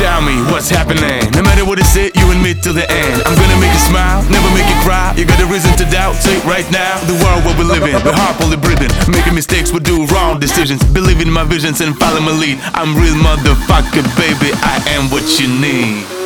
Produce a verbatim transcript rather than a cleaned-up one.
tell me what's happening. No matter what it said, you and me till the end. I'm gonna make you smile, never make you cry. You got a reason to doubt, say it right now. The world where we live in, we're happily breathing. Making mistakes, we do wrong decisions. Believe in my visions and follow my lead. I'm real motherfucker, baby, I am what you need.